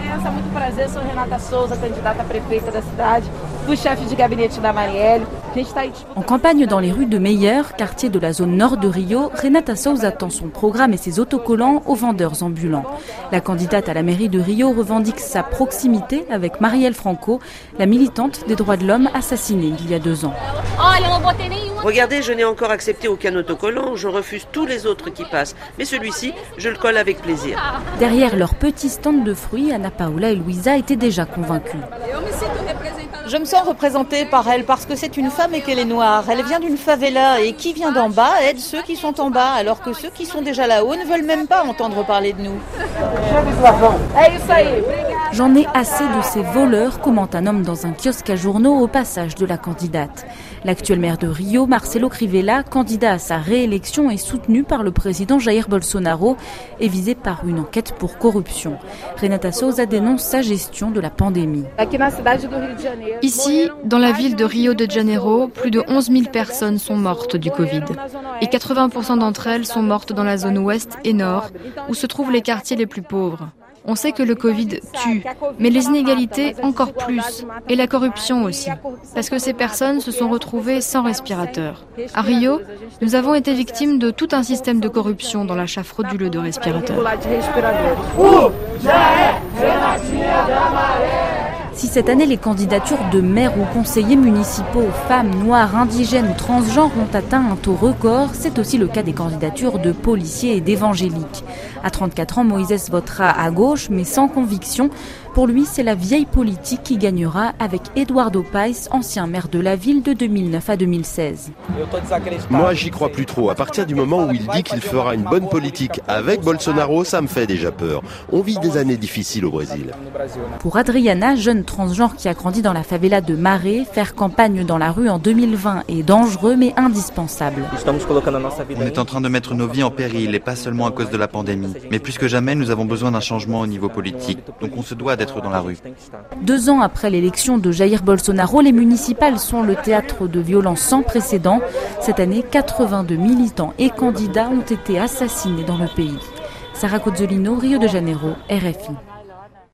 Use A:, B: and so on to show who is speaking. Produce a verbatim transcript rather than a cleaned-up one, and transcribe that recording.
A: licença, muito prazer, sou Renata Souza, candidata a prefeita da cidade, do chefe de gabinete da Marielle.
B: En campagne dans les rues de Meyer, quartier de la zone nord de Rio, Renata Souza tend son programme et ses autocollants aux vendeurs ambulants. La candidate à la mairie de Rio revendique sa proximité avec Marielle Franco, la militante des droits de l'homme assassinée il y a deux ans.
C: Regardez, je n'ai encore accepté aucun autocollant, je refuse tous les autres qui passent. Mais celui-ci, je le colle avec plaisir.
B: Derrière leur petit stand de fruits, Ana Paula et Luisa étaient déjà convaincues.
D: Je me sens représentée par elle parce que c'est une femme et qu'elle est noire. Elle vient d'une favela et qui vient d'en bas aide ceux qui sont en bas, alors que ceux qui sont déjà là-haut ne veulent même pas entendre parler de nous.
B: J'en ai assez de ces voleurs, commente un homme dans un kiosque à journaux au passage de la candidate. L'actuel maire de Rio, Marcelo Crivella, candidat à sa réélection, est soutenu par le président Jair Bolsonaro et visé par une enquête pour corruption. Renata Souza dénonce sa gestion de la pandémie.
E: Ici, dans la ville de Rio de Janeiro, plus de onze mille personnes sont mortes du Covid. Et quatre-vingts pour cent d'entre elles sont mortes dans la zone ouest et nord, où se trouvent les quartiers les plus pauvres. On sait que le Covid tue, mais les inégalités encore plus, et la corruption aussi, parce que ces personnes se sont retrouvées sans respirateur. À Rio, nous avons été victimes de tout un système de corruption dans l'achat frauduleux de respirateurs.
B: Si cette année les candidatures de maires ou conseillers municipaux, femmes, noires, indigènes ou transgenres ont atteint un taux record, c'est aussi le cas des candidatures de policiers et d'évangéliques. À trente-quatre ans, Moïse votera à gauche, mais sans conviction. Pour lui, c'est la vieille politique qui gagnera avec Eduardo Paes, ancien maire de la ville de deux mille neuf à deux mille seize.
F: Moi, j'y crois plus trop. À partir du moment où il dit qu'il fera une bonne politique avec Bolsonaro, ça me fait déjà peur. On vit des années difficiles au Brésil.
B: Pour Adriana, jeune transgenre qui a grandi dans la favela de Maré, faire campagne dans la rue en deux mille vingt est dangereux mais indispensable.
G: On est en train de mettre nos vies en péril et pas seulement à cause de la pandémie. Mais plus que jamais, nous avons besoin d'un changement au niveau politique. Donc on se doit d'être dans la rue.
B: Deux ans après l'élection de Jair Bolsonaro, les municipales sont le théâtre de violences sans précédent. Cette année, quatre-vingt-deux militants et candidats ont été assassinés dans le pays. Sarah Cozzolino, Rio de Janeiro, R F I.